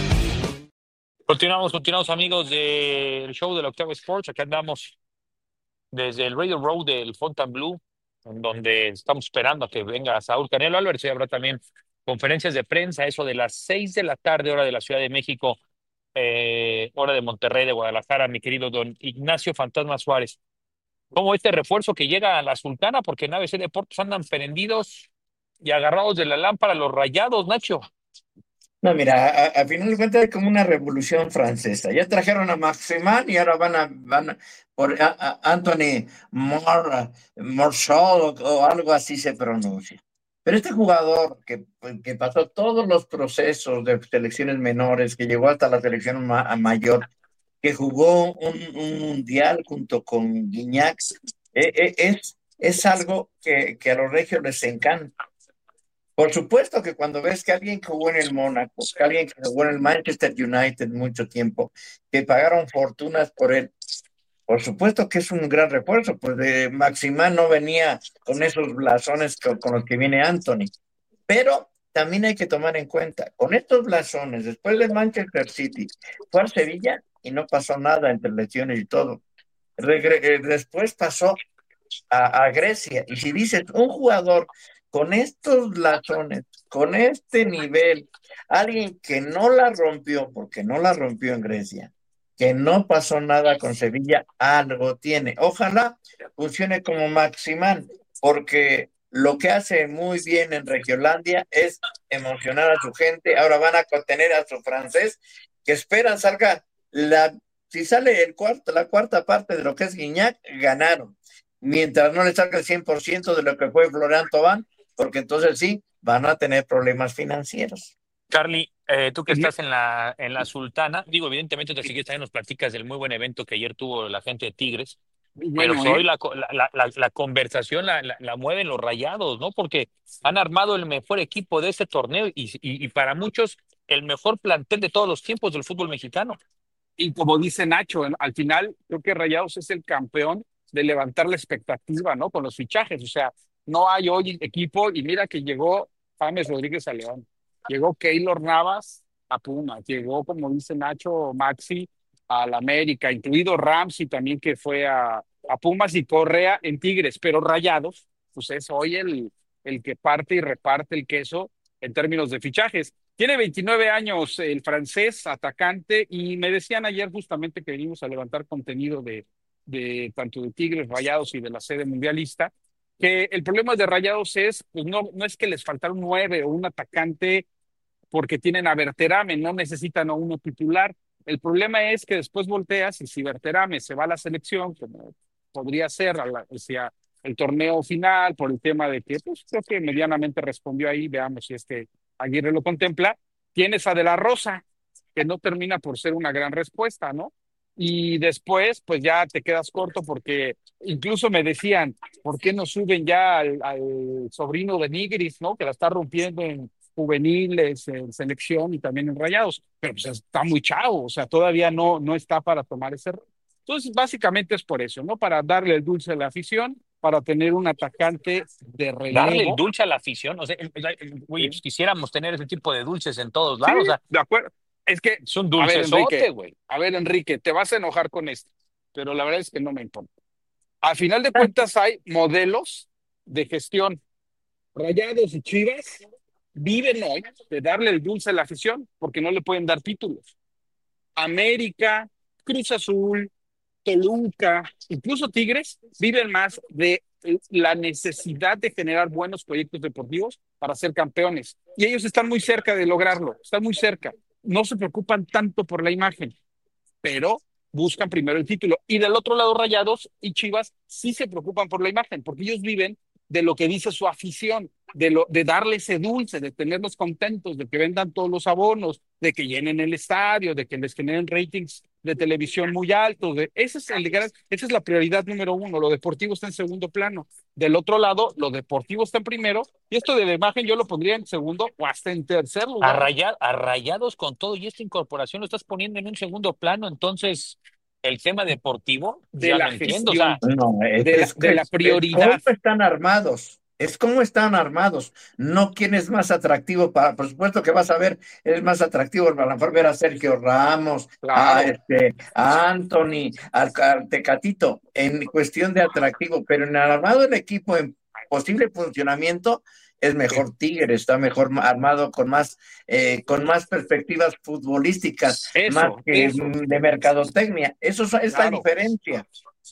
Continuamos, continuamos amigos del show de la Octava Sports. Aquí andamos desde el Radio Row del Fontainebleau, en donde estamos esperando a que venga Saúl Canelo Álvarez. Y habrá también conferencias de prensa, eso de las seis de la tarde, hora de la Ciudad de México, eh, hora de Monterrey, de Guadalajara, mi querido don Ignacio Fantasma Suárez. Como este refuerzo que llega a la Sultana, porque en A B C Deportes andan prendidos y agarrados de la lámpara los Rayados, Nacho. No, mira, a, a final de cuentas es como una revolución francesa. Ya trajeron a Maximin y ahora van a, van a- por a- a Anthony Mor, Marshall o, o algo así se pronuncia. Pero este jugador que, que pasó todos los procesos de selecciones menores, que llegó hasta la selección ma- a mayor, que jugó un, un mundial junto con Guiñac, eh, eh, es, es algo que, que a los regios les encanta. Por supuesto que cuando ves que alguien que jugó en el Mónaco, que alguien que jugó en el Manchester United mucho tiempo, que pagaron fortunas por él, por supuesto que es un gran refuerzo, pues de Maximán no venía con esos blasones con, con los que viene Anthony. Pero también hay que tomar en cuenta, con estos blasones, después del Manchester City, fue al Sevilla y no pasó nada entre lesiones y todo. Regre- eh, después pasó a, a Grecia. Y si dices, un jugador con estos blasones, con este nivel, alguien que no la rompió, porque no la rompió en Grecia, que no pasó nada con Sevilla, algo tiene. Ojalá funcione como Maximán, porque lo que hace muy bien en Regiolandia es emocionar a su gente. Ahora van a contener a su francés, que esperan salga la, si sale el cuarto, la cuarta parte de lo que es Guiñac, ganaron. Mientras no le salga el cien por ciento de lo que fue Florian Thauvin, porque entonces sí, van a tener problemas financieros. Carly, eh, tú que estás en la, en la Sultana, digo, evidentemente te sigues también nos platicas del muy buen evento que ayer tuvo la gente de Tigres, pero Bueno, pues hoy ¿eh? la, co- la, la, la- la conversación la, la, la mueven los Rayados, ¿no? Porque han armado el mejor equipo de este torneo y, y, y para muchos el mejor plantel de todos los tiempos del fútbol mexicano. Y como dice Nacho, en- al final creo que Rayados es el campeón de levantar la expectativa, ¿no? Con los fichajes. O sea, no hay hoy equipo, y mira que llegó James Rodríguez a León, llegó Keylor Navas a Pumas, llegó, como dice Nacho, Maxi al América, incluido Ramsey también que fue a, a Pumas, y Correa en Tigres, pero Rayados, pues es hoy el, el que parte y reparte el queso en términos de fichajes. Tiene veintinueve años el francés atacante, y me decían ayer justamente que venimos a levantar contenido de, de tanto de Tigres, Rayados y de la sede mundialista, que el problema de Rayados es, pues no, no es que les faltara un nueve o un atacante porque tienen a Berterame, no necesitan a uno titular. El problema es que después volteas y si Berterame se va a la selección, como podría ser a la- hacia el torneo final, por el tema de que, pues creo que medianamente respondió ahí, veamos si es que Aguirre lo contempla, tienes a De La Rosa, que no termina por ser una gran respuesta, ¿no? Y después, pues ya te quedas corto porque incluso me decían, ¿por qué no suben ya al, al sobrino de Nigris, ¿no? Que la está rompiendo en juveniles, en selección y también en Rayados, pero pues está muy chavo, o sea, todavía no, no está para tomar ese rol. Entonces, básicamente es por eso, ¿no? Para darle el dulce a la afición, para tener un atacante de Darle el relevo. dulce a la afición, o sea, el- el- el- güey, pues Sí, quisiéramos tener ese tipo de dulces en todos sí, lados, o sea, de acuerdo. Es que, es un a ver, dulcesote, Enrique, güey. a ver, Enrique, te vas a enojar con esto, pero la verdad es que no me importa. Al final de cuentas hay modelos de gestión. Rayados y Chivas viven hoy de darle el dulce a la afición porque no le pueden dar títulos. América, Cruz Azul, Toluca, incluso Tigres, viven más de la necesidad de generar buenos proyectos deportivos para ser campeones. Y ellos están muy cerca de lograrlo, están muy cerca. No se preocupan tanto por la imagen, pero buscan primero el título. Y del otro lado, Rayados y Chivas sí se preocupan por la imagen, porque ellos viven de lo que dice su afición, de, lo, de darle ese dulce, de tenerlos contentos, de que vendan todos los abonos, de que llenen el estadio, de que les generen ratings de televisión muy altos. De, ese es el, gran- esa es la prioridad número uno. Lo deportivo está en segundo plano. Del otro lado, lo deportivo está en primero, y esto de la imagen yo lo pondría en segundo o hasta en tercer A, lugar. Raya- a Rayados con todo y esta incorporación lo estás poniendo en un segundo plano, entonces el tema deportivo, De ya no la entiendo, o sea, gestión, No, es, de la, es, de la es, es cómo prioridad. están armados. Es cómo están armados. No quién es más atractivo para, por supuesto que vas a ver, es más atractivo a lo mejor ver a Sergio Ramos, a Claro, este, a Anthony, al, al Tecatito, en cuestión de atractivo, pero en el armado del equipo, en posible funcionamiento, es sí, mejor Tigre, está mejor ma- armado con más, eh, con más perspectivas futbolísticas, más eso, que eso, mm, de mercadotecnia. Eso es es la claro, diferencia.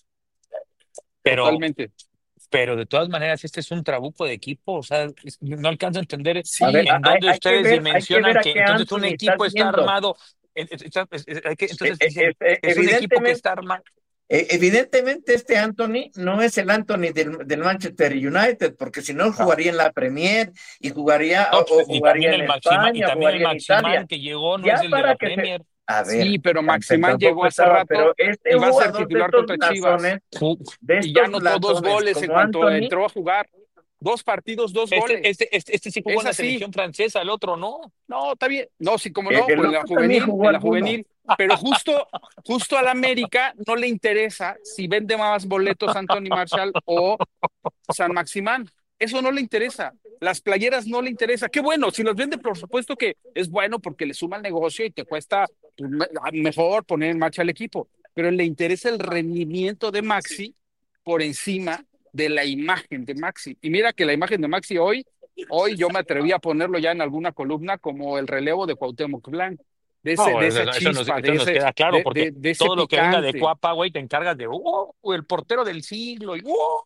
pero, totalmente. pero de todas maneras este es un trabuco de equipo, o sea, es- no alcanzo a entender A ver, Sí, en hay, dónde hay que ustedes ver, hay que ver dimensionan a que qué entonces un Anthony estás equipo está viendo. armado, eh, eh, está- es- es- hay que- Eh, entonces eh, dicen eh, que es un equipo que evidentemente, está armado. eh, evidentemente este Anthony no es el Anthony del, del Manchester United, porque si no No, jugaría en la Premier y jugaría no, o, o pues, y jugaría también en el Maxima, y España, también el jugaría en Italia. Maximán que llegó no es Ya el de para la que se... Premier. A sí, ver, pero tam- tam- Maximán llegó tampoco hace estaba, pero rato este y va a ser jugador de titular estos contra Chivas blasones, Fu- de y ya estos anotó dos blasones goles en como cuanto Anthony, entró a jugar. Dos partidos, dos Este, goles. este, este, este sí jugó Es en la así. selección francesa, el otro no. No, está bien. No, sí, como el, no, el pues en la otro también juvenil, jugó en la alguno. juvenil. Pero justo, justo al América no le interesa si vende más boletos Anthony Marshall o San Maximán. Eso no le interesa. Las playeras no le interesa. Qué bueno, si los vende, por supuesto que es bueno porque le suma el negocio y te cuesta pues, me- mejor poner en marcha al equipo. Pero le interesa el rendimiento de Maxi por encima de la imagen de Maxi. Y mira que la imagen de Maxi hoy, hoy yo me atreví a ponerlo ya en alguna columna como el relevo de Cuauhtémoc Blanco, de ese, No, de eso, esa eso nos, chispa, eso de nos ese, queda claro, de, porque de, de ese todo lo que venga de picante. Cuapa, güey, te encargas de, oh, el portero del siglo, y, oh,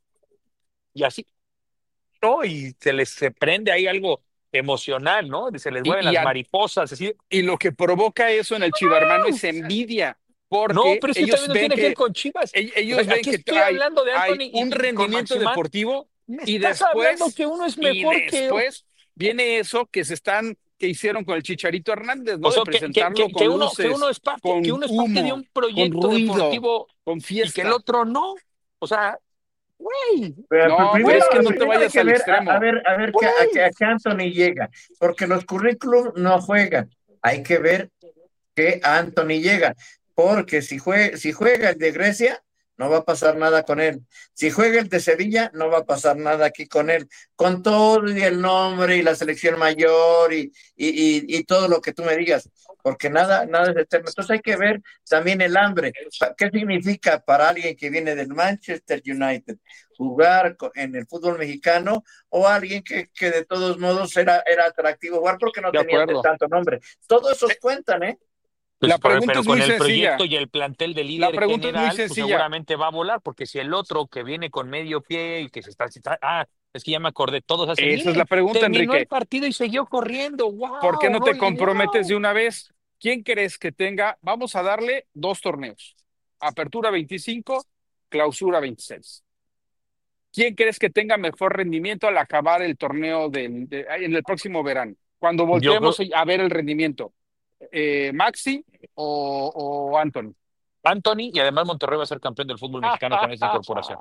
y así, ¿no? Y se les se prende ahí algo emocional, ¿no? Se les Y, mueven y, las a- mariposas, así. y lo que provoca eso en el chivarmano es envidia, No, porque pero es que ellos también no ven tiene que ver que con Chivas. e- O sea, ellos ven aquí que estoy trae, hablando de hay Anthony y, un y con rendimiento Maximán. deportivo Me y estás hablando después, que uno es y mejor que... después viene eso que se están, que hicieron con el Chicharito Hernández, O ¿no? De sea, que, que, presentarlo que, que con uno, que uno luces, es parte, que con uno es parte de humo, un con proyecto ruido, deportivo con y que el fiesta. otro no. O sea, güey, Pero, pero No, pero primero, es que no te primero hay vayas que al ver a, a extremo. ver a ver que, a, que, güey. a qué Anthony llega, porque los currículum no juegan. Hay que ver que Anthony llega, porque si juega, si juega el de Grecia, no va a pasar nada con él. Si juega el de Sevilla, no va a pasar nada aquí con él. Con todo y el nombre y la selección mayor y, y, y, y todo lo que tú me digas, porque nada, nada es eterno. Entonces hay que ver también el hambre. ¿Qué significa para alguien que viene del Manchester United jugar en el fútbol mexicano o alguien que, que de todos modos era, era atractivo jugar porque no De tenía acuerdo. tanto nombre? Todos esos cuentan, ¿eh? Pues, La pero, pregunta pero es con muy el sencilla. proyecto y el plantel de La líder pregunta es muy general, pues sencilla. seguramente va a volar, porque si el otro que viene con medio pie y que se está, se está- ah, es que ya me acordé, todos hacen, Esa es mire, la pregunta, terminó el Enrique. partido y siguió corriendo, ¿Por qué wow, no te Rolly, comprometes de wow. una vez? ¿Quién crees que tenga? Vamos a darle dos torneos. Apertura veinticinco, clausura veintiséis. ¿Quién crees que tenga mejor rendimiento al acabar el torneo del- de- en el próximo verano? Cuando Yo volteemos creo, a ver el rendimiento. Eh, ¿Maxi o, o Anthony? Anthony, y además Monterrey va a ser campeón del fútbol mexicano con esta incorporación.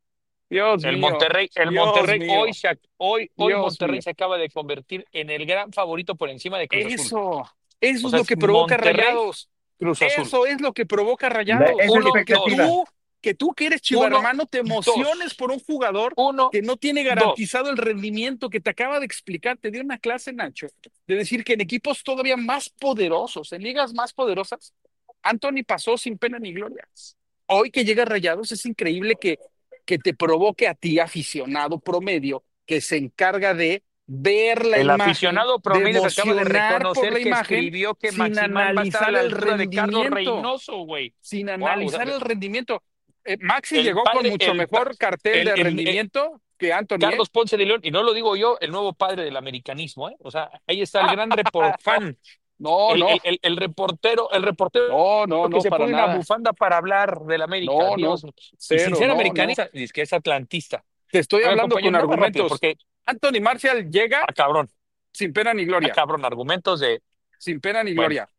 Dios El mío, Monterrey, el Dios Monterrey hoy, mío, se, ac- hoy, hoy Dios Monterrey mío. se acaba de convertir en el gran favorito por encima de Cruz Azul. Eso, eso O es sea, lo es que provoca Monterrey, Rayados. Cruz Azul. Eso es lo que provoca La- Rayados. esa Uno, Que, que expectativa. dos, tú, que tú que eres uno, chivarmano te emociones dos, por un jugador uno, que no tiene dos. garantizado el rendimiento que te acaba de explicar. Te dio una clase, Nacho, de decir que en equipos todavía más poderosos, en ligas más poderosas, Anthony pasó sin pena ni gloria. Hoy que llega Rayados es increíble que, que te provoque a ti, aficionado promedio, que se encarga de ver la El imagen, aficionado de promedio que acaba de emocionar por reconocer la que imagen escribió que sin Maximán va a estar a analizar la el altura de Carlos rendimiento, Reynoso, güey. sin Wow, o sea, analizar el rendimiento. Eh, Maxi el llegó con padre, mucho el, pa- mejor cartel el, de el- el- rendimiento que Anthony, ¿eh? Carlos Ponce de León, y no lo digo yo, el nuevo padre del americanismo, ¿eh? O sea, ahí está el gran report fan, No, el, no, el, el, el reportero, el reportero no, no, que no, se para pone una nada. bufanda para hablar del América, No, no, Dios mío. Y sin cero, ser no, no. americanista, dice que es atlantista. Te estoy A ver, hablando compañero, con nada más rápido, argumentos. porque, Anthony Martial llega ah, cabrón, sin pena ni ah, gloria, cabrón, argumentos de, sin pena ni bueno, gloria.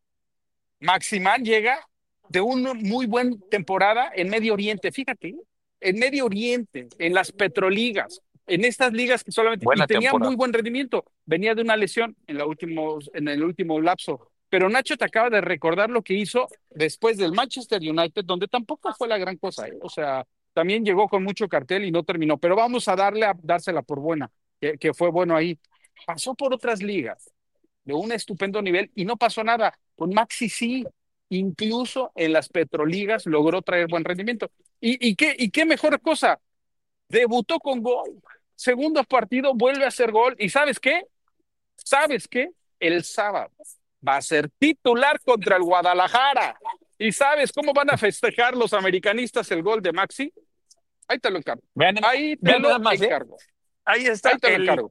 Maximán llega de una muy buena temporada en Medio Oriente, fíjate, en Medio Oriente, en las petroligas, en estas ligas que solamente, y buena tenía muy temporada. buen rendimiento, venía de una lesión en, la último, en el último lapso. Pero Nacho te acaba de recordar lo que hizo después del Manchester United, donde tampoco fue la gran cosa, ¿eh? O sea, también llegó con mucho cartel y no terminó, pero vamos a darle a dársela por buena, que, que fue bueno ahí. Pasó por otras ligas de un estupendo nivel y no pasó nada. Con Maxi sí, incluso en las petroligas logró traer buen rendimiento. ¿Y, y, qué, y qué mejor cosa? Debutó con gol. Segundo partido vuelve a hacer gol. ¿Y sabes qué? ¿Sabes qué? El sábado va a ser titular contra el Guadalajara. ¿Y sabes cómo van a festejar los americanistas el gol de Maxi? Ahí te lo encargo. Vean, Ahí te vean nada lo más, ¿eh? encargo. Ahí está Ahí te lo el, encargo.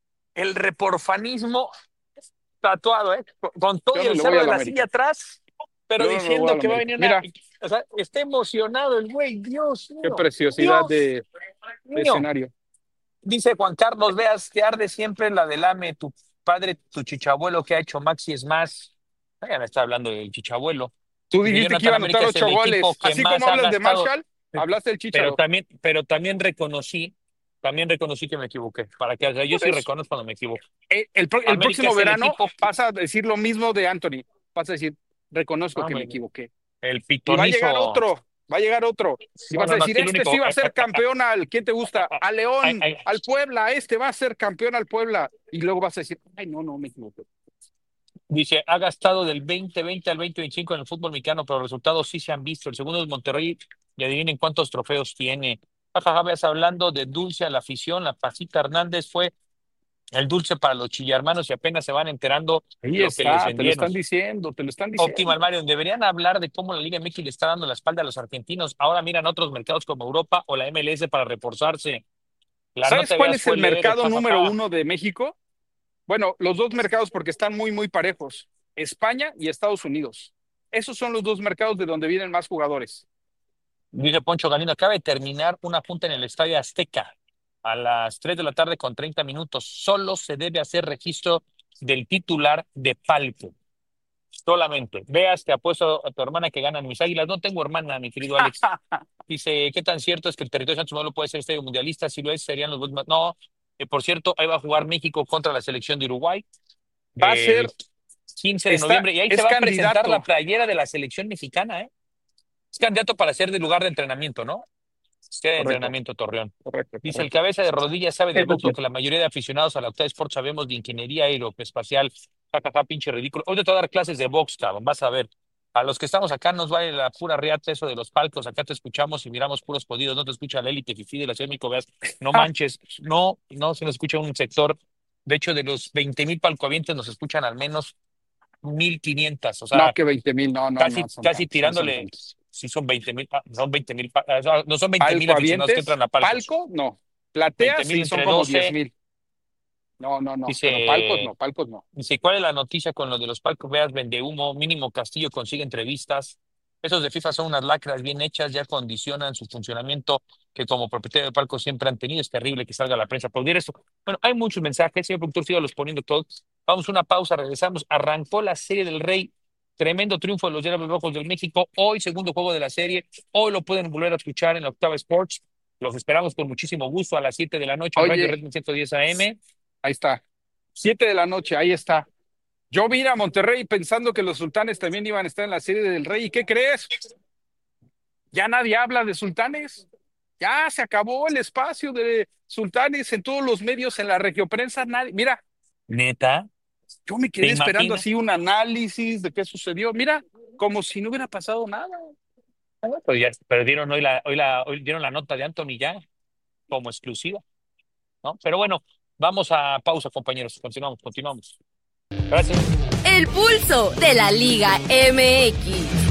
el reporfanismo tatuado, ¿eh? Con, con todo Yo y no el le voy cerro a de la la América. silla atrás, pero Yo no le voy a diciendo la que va a América. venir una. Mira, O sea, está emocionado el güey, Dios qué mío, preciosidad Dios de, de mío. escenario. Dice Juan Carlos, veas, te arde siempre la del AME, tu padre, tu chichabuelo que ha hecho Maxi es más. Ya me está hablando del chichabuelo. Tú Dice, dijiste que iba Jonathan a anotar América es ocho el equipo goles. que Así más como ha hablas de gastado. Marshall, hablaste del Pero Chícharo. también, pero también reconocí, también reconocí que me equivoqué. Para que, o sea, yo Por sí eso. reconozco cuando me equivoco. Eh, El, pro- el América próximo es el verano equipo que, vas a decir lo mismo de Anthony. Vas a decir, reconozco no, que me me- equivoqué. el Y va a llegar pitonizo. otro. va a llegar otro. Y No, vas no, a no, decir, aquí el este único. sí va a eh, ser eh, campeón al, ¿quién te gusta? eh, Al eh, León, eh, al Puebla, este va a ser campeón al Puebla. Y luego vas a decir, ay, no, no, me equivoqué. Dice, ha gastado del veinte veinte al veinte veinticinco en el fútbol mexicano, pero los resultados sí se han visto. El segundo es Monterrey, y adivinen cuántos trofeos tiene. Jajaja, ves hablando de dulce a la afición, la Pasita Hernández fue el dulce para los chillarmanos y apenas se van enterando Ahí lo que les está, te lo vendieron. están diciendo, te lo están Optimal diciendo. Mario, deberían hablar de cómo la Liga M X le está dando la espalda a los argentinos. Ahora miran otros mercados como Europa o la M L S para reforzarse. La no ¿Sabes te cuál veas es el fue leer, mercado número jajaja. uno de México? Bueno, los dos mercados porque están muy, muy parejos. España y Estados Unidos. Esos son los dos mercados de donde vienen más jugadores. Dice Poncho Galindo, acaba de terminar una junta en el Estadio Azteca a las tres de la tarde con treinta minutos. Solo se debe hacer registro del titular de palco. Solamente. Veas, te apuesto a tu hermana que ganan mis águilas. No tengo hermana, mi querido Alex. Dice, ¿qué tan cierto es que el territorio de Santos Modelo puede ser estadio mundialista? Si lo es, serían los dos más. No, eh, por cierto, ahí va a jugar México contra la selección de Uruguay Va a ser, el quince de está, noviembre y ahí se es va a presentar la candidato. playera de la selección mexicana, ¿eh? Es candidato para ser de lugar de entrenamiento, ¿no? Queda de Correcto, entrenamiento Torreón. correcto, Dice, el correcto. cabeza de rodilla sabe de Eso box lo sí. que la mayoría de aficionados a la Octava Sport sabemos de ingeniería aeroespacial. Jajaja, pinche ridículo. Hoy te voy a dar clases de box, cabrón, vas a ver. A los que estamos acá nos vale la pura riata eso de los palcos. Acá te escuchamos y miramos puros podidos. No te escucha la élite fifí de la Ciudad de México. Veas, no Ah, manches. No, no se nos escucha un sector. De hecho, de los veinte mil palcoavientes nos escuchan al menos mil quinientas. O no, sea, que veinte mil, no, no, casi, no son casi tantos, no son tirándole. tantos. Sí, son veinte mil. Son veinte mil. No son veinte mil Palco aficionados que avientes, entran a palcos. palco, no. Veinte Plateas mil sí son entre como diez doce. mil. No, no, no, pero palcos Dice. no, palcos no. Dice, ¿cuál es la noticia con lo de los palcos? Veas, vende humo, mínimo Castillo consigue entrevistas. Esos de FIFA son unas lacras bien hechas, ya condicionan su funcionamiento, que como propietario de palcos siempre han tenido. Es terrible que salga a la prensa a aplaudir eso. Bueno, hay muchos mensajes, señor productor, siga los poniendo todos. Vamos a una pausa, regresamos. Arrancó la Serie del Rey. Tremendo triunfo de los Diablos Rojos del México. Hoy, segundo juego de la serie. Hoy lo pueden volver a escuchar en la Octava Sports. Los esperamos con muchísimo gusto a las siete de la noche en Radio Oye, Red ciento diez A M. ahí está. Siete de la noche, ahí está. Yo vine a Monterrey pensando que los sultanes también iban a estar en la Serie del Rey. ¿Y qué crees? Ya nadie habla de sultanes. Ya se acabó el espacio de sultanes en todos los medios, en la regioprensa. Nadie. Mira, Neta, yo me ¿te quedé esperando imaginas? así un análisis de qué sucedió. Mira, como si no hubiera pasado nada. Pues ya, pero dieron hoy la, hoy la, hoy dieron la nota de Anthony ya como exclusiva, ¿no? Pero bueno, vamos a pausa, compañeros. Continuamos, continuamos. Gracias. El pulso de la Liga M X.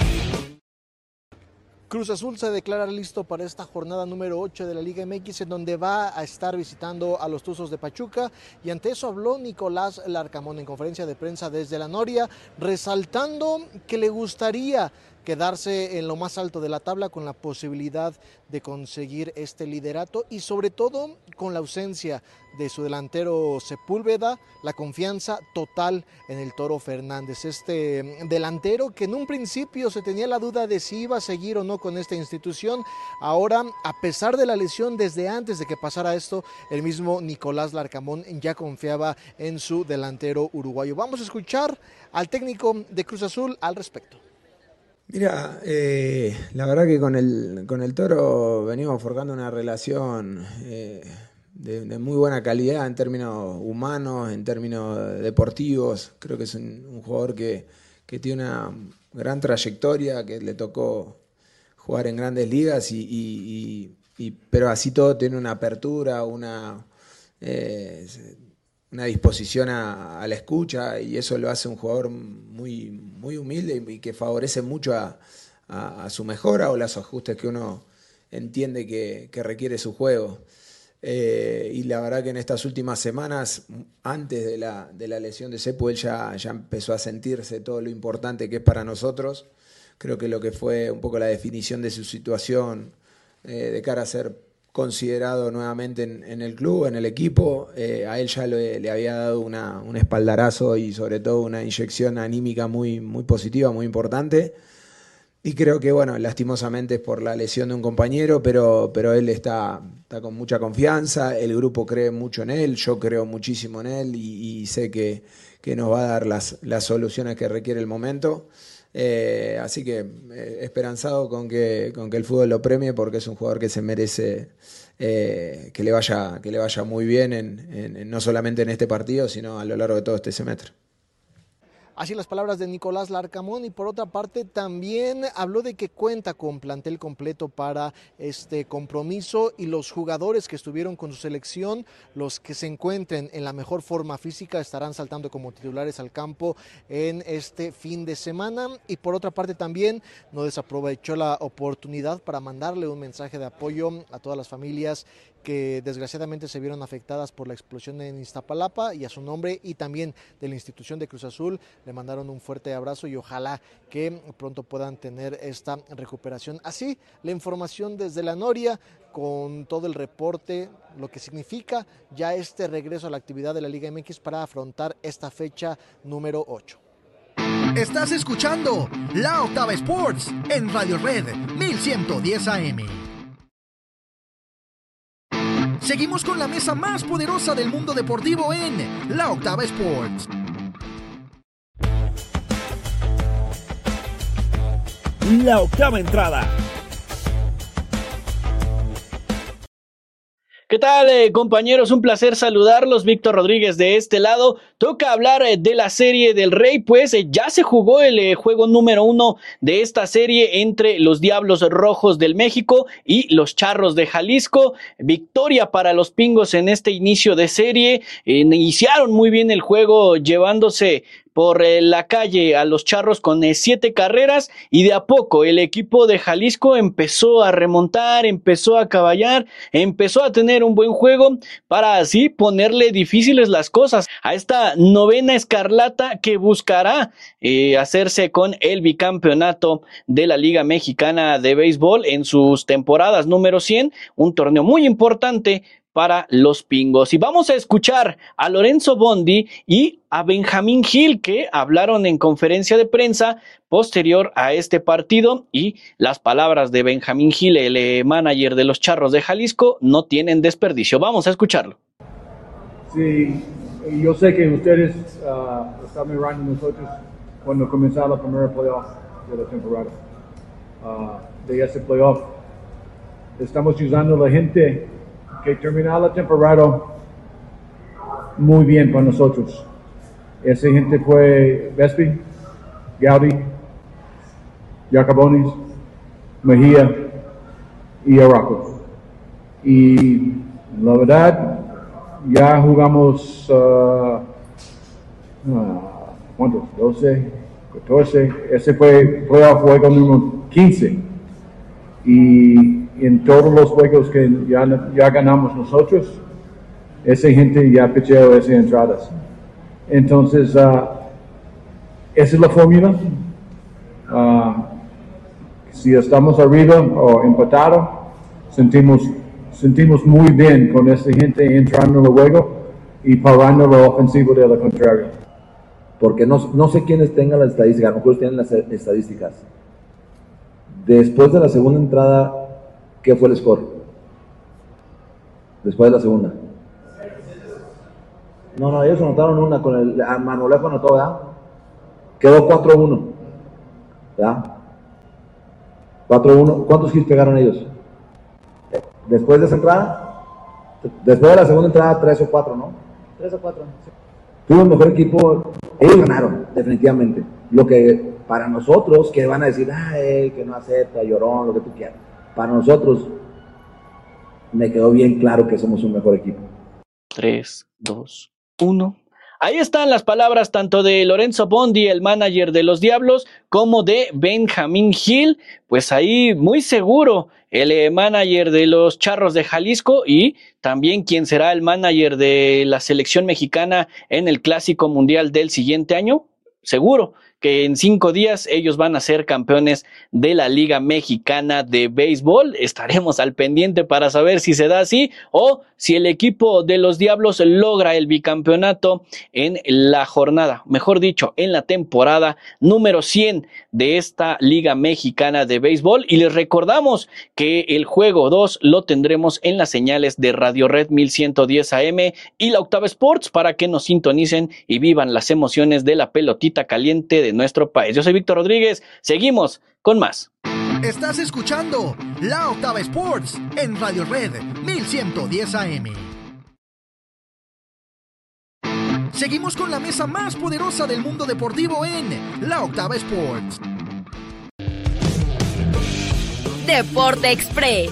Cruz Azul se declara listo para esta jornada número ocho de la Liga M X, en donde va a estar visitando a los Tuzos de Pachuca, y ante eso habló Nicolás Larcamón en conferencia de prensa desde la Noria, resaltando que le gustaría quedarse en lo más alto de la tabla con la posibilidad de conseguir este liderato, y sobre todo con la ausencia de su delantero Sepúlveda, la confianza total en el Toro Fernández, este delantero que en un principio se tenía la duda de si iba a seguir o no con esta institución. Ahora, a pesar de la lesión, desde antes de que pasara esto, el mismo Nicolás Larcamón ya confiaba en su delantero uruguayo. Vamos a escuchar al técnico de Cruz Azul al respecto. Mira, eh, la verdad que con el, con el Toro venimos forjando una relación eh, de, de muy buena calidad en términos humanos, en términos deportivos. Creo que es un, un jugador que, que tiene una gran trayectoria, que le tocó jugar en grandes ligas, y, y, y, y pero así todo tiene una apertura, una... Eh, una disposición a, a la escucha, y eso lo hace un jugador muy, muy humilde y que favorece mucho a, a, a su mejora o los ajustes que uno entiende que, que requiere su juego. Eh, y la verdad que en estas últimas semanas, antes de la, de la lesión de Sepu, él ya, ya empezó a sentirse todo lo importante que es para nosotros. Creo que lo que fue un poco la definición de su situación eh, de cara a ser considerado nuevamente en, en el club, en el equipo, eh, a él ya le, le había dado una, un espaldarazo y sobre todo una inyección anímica muy, muy positiva, muy importante. Y creo que, bueno, lastimosamente es por la lesión de un compañero, pero, pero él está, está con mucha confianza, el grupo cree mucho en él, yo creo muchísimo en él, y, y sé que, que nos va a dar las, las soluciones que requiere el momento. Eh, así que eh, esperanzado con que, con que el fútbol lo premie, porque es un jugador que se merece eh, que, le vaya, que le vaya muy bien, en, en, en, no solamente en este partido, sino a lo largo de todo este semestre. Así las palabras de Nicolás Larcamón, y por otra parte también habló de que cuenta con plantel completo para este compromiso y los jugadores que estuvieron con su selección, los que se encuentren en la mejor forma física, estarán saltando como titulares al campo en este fin de semana. Y por otra parte también no desaprovechó la oportunidad para mandarle un mensaje de apoyo a todas las familias que desgraciadamente se vieron afectadas por la explosión en Iztapalapa, y a su nombre y también de la institución de Cruz Azul le mandaron un fuerte abrazo y ojalá que pronto puedan tener esta recuperación. Así, la información desde la Noria, con todo el reporte, lo que significa ya este regreso a la actividad de la Liga M X para afrontar esta fecha número ocho. Estás escuchando La Octava Sports en Radio Red mil ciento diez A M. Seguimos con la mesa más poderosa del mundo deportivo en La Octava Sports. La octava entrada. ¿Qué tal, eh, compañeros? Un placer saludarlos. Víctor Rodríguez de este lado. Toca hablar eh, de la Serie del Rey, pues eh, ya se jugó el eh, juego número uno de esta serie entre los Diablos Rojos del México y los Charros de Jalisco. Victoria para los Pingos en este inicio de serie. Eh, iniciaron muy bien el juego, llevándose por eh, la calle a los Charros con eh, siete carreras, y de a poco el equipo de Jalisco empezó a remontar, empezó a caballar, empezó a tener un buen juego para así ponerle difíciles las cosas a esta novena escarlata que buscará eh, hacerse con el bicampeonato de la Liga Mexicana de Béisbol en sus temporadas número cien, un torneo muy importante para los Pingos. Y vamos a escuchar a Lorenzo Bondi y a Benjamín Gil, que hablaron en conferencia de prensa posterior a este partido, y las palabras de Benjamín Gil, el eh, manager de los Charros de Jalisco, no tienen desperdicio. Vamos a escucharlo. Sí, yo sé que ustedes uh, están mirando a nosotros cuando comenzó la primera playoff de la temporada. Uh, de ese playoff estamos usando a la gente que terminó la temporada muy bien para nosotros. Esa gente fue Vespi, Gaudi, Jacobonis, Mejía y Araco. Y la verdad, ya jugamos, uh, uh, ¿cuántos? doce, catorce. Ese fue playoff juego número quince. Y en todos los juegos que ya, ya ganamos nosotros, esa gente ya picheó esas entradas. Entonces, uh, esa es la fórmula. Uh, si estamos arriba o empatados, sentimos, sentimos muy bien con esa gente entrando en el juego y parando lo ofensivo de lo contrario. Porque no, no sé quiénes tengan las estadísticas, a lo mejor tienen las estadísticas. Después de la segunda entrada, ¿qué fue el score? Después de la segunda. No, no, ellos anotaron una con el... A Manolejo anotó, ¿verdad? Quedó cuatro uno. ¿Verdad? cuatro uno. ¿Cuántos hits pegaron ellos? Después de esa entrada, después de la segunda entrada, tres o cuatro, ¿no? tres o cuatro. Sí. Tuvo el mejor equipo. Ellos ganaron, definitivamente. Lo que para nosotros, que van a decir, ay, que no acepta, llorón, lo que tú quieras. Para nosotros, me quedó bien claro que somos un mejor equipo. tres, dos, uno. Ahí están las palabras tanto de Lorenzo Bondi, el manager de los Diablos, como de Benjamín Gil. Pues ahí muy seguro el eh, manager de los Charros de Jalisco, y también quien será el manager de la selección mexicana en el Clásico Mundial del siguiente año. Seguro que en cinco días ellos van a ser campeones de la Liga Mexicana de Béisbol. Estaremos al pendiente para saber si se da así o si el equipo de los Diablos logra el bicampeonato en la jornada, mejor dicho, en la temporada número cien de esta Liga Mexicana de Béisbol. Y les recordamos que el juego dos lo tendremos en las señales de Radio Red mil ciento diez A M y la Octava Sports, para que nos sintonicen y vivan las emociones de la pelotita caliente de nuestro país. Yo soy Víctor Rodríguez, seguimos con más. Estás escuchando La Octava Sports en Radio Red mil ciento diez A M. Seguimos con la mesa más poderosa del mundo deportivo en La Octava Sports. Deporte Express.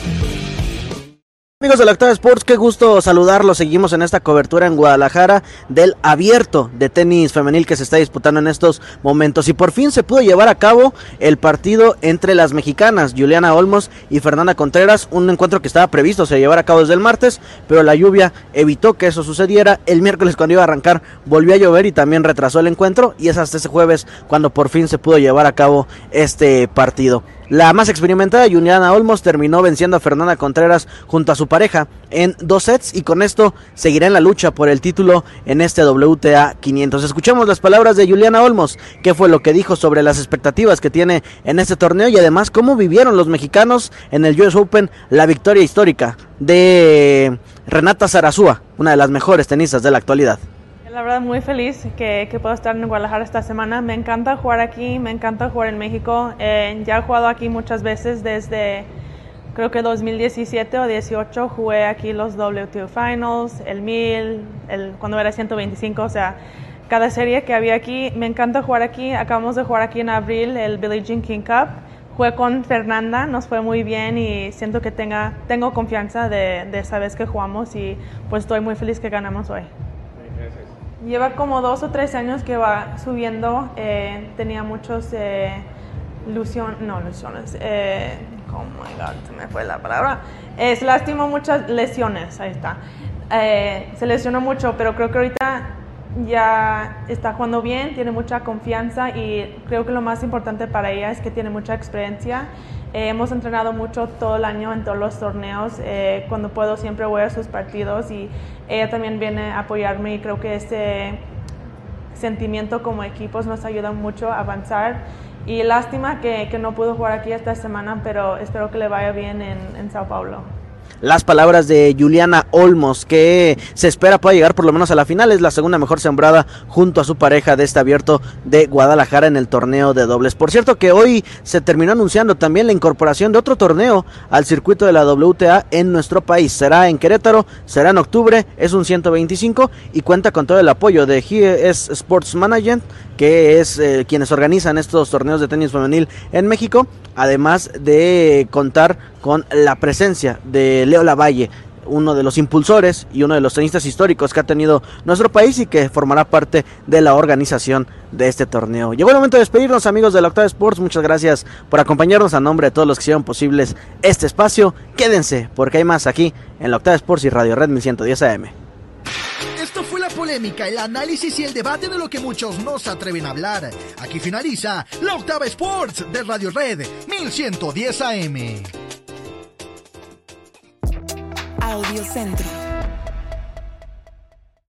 Amigos de la Octava Sports, qué gusto saludarlos. Seguimos en esta cobertura en Guadalajara del abierto de tenis femenil que se está disputando en estos momentos. Y por fin se pudo llevar a cabo el partido entre las mexicanas Juliana Olmos y Fernanda Contreras. Un encuentro que estaba previsto se llevar a cabo desde el martes, pero la lluvia evitó que eso sucediera. El miércoles, cuando iba a arrancar, volvió a llover y también retrasó el encuentro. Y es hasta ese jueves cuando por fin se pudo llevar a cabo este partido. La más experimentada, Juliana Olmos, terminó venciendo a Fernanda Contreras junto a su pareja en dos sets y con esto seguirá en la lucha por el título en este W T A quinientos. Escuchemos las palabras de Juliana Olmos, qué fue lo que dijo sobre las expectativas que tiene en este torneo y además cómo vivieron los mexicanos en el U S Open la victoria histórica de Renata Zarazúa, una de las mejores tenistas de la actualidad. La verdad muy feliz que, que puedo estar en Guadalajara esta semana. Me encanta jugar aquí, me encanta jugar en México. Eh, ya he jugado aquí muchas veces desde creo que dos mil diecisiete o dieciocho. Jugué aquí los W T O Finals, el mil, el, cuando era ciento veinticinco, o sea, cada serie que había aquí. Me encanta jugar aquí. Acabamos de jugar aquí en abril el Billie Jean King Cup. Jugué con Fernanda, nos fue muy bien y siento que tenga, tengo confianza de, de esa vez que jugamos y pues estoy muy feliz que ganamos hoy. Lleva como dos o tres años que va subiendo, eh, tenía muchos eh, ilusión, no ilusiones, eh, oh my god, se me fue la palabra, eh, se lastimó muchas lesiones, ahí está, eh, se lesionó mucho, pero creo que ahorita ya está jugando bien, tiene mucha confianza y creo que lo más importante para ella es que tiene mucha experiencia. Eh, hemos entrenado mucho todo el año en todos los torneos, eh, cuando puedo siempre voy a sus partidos y ella también viene a apoyarme y creo que ese sentimiento como equipos nos ayuda mucho a avanzar y lástima que, que no pudo jugar aquí esta semana, pero espero que le vaya bien en, en Sao Paulo. Las palabras de Juliana Olmos, que se espera pueda llegar por lo menos a la final, es la segunda mejor sembrada junto a su pareja de este abierto de Guadalajara en el torneo de dobles. Por cierto que hoy se terminó anunciando también la incorporación de otro torneo al circuito de la W T A en nuestro país, será en Querétaro, será en octubre, es un ciento veinticinco y cuenta con todo el apoyo de G S Sports Management, que es eh, quienes organizan estos torneos de tenis femenil en México, además de contar con la presencia de Leo Lavalle, uno de los impulsores y uno de los tenistas históricos que ha tenido nuestro país y que formará parte de la organización de este torneo. Llegó el momento de despedirnos, amigos de la Octava Sports, muchas gracias por acompañarnos. A nombre de todos los que hicieron posibles este espacio, quédense porque hay más aquí en la Octava Sports y Radio Red mil ciento diez A M. Esto fue la polémica, el análisis y el debate de lo que muchos no se atreven a hablar. Aquí finaliza la Octava Sports de Radio Red mil ciento diez A M. Audio Centro.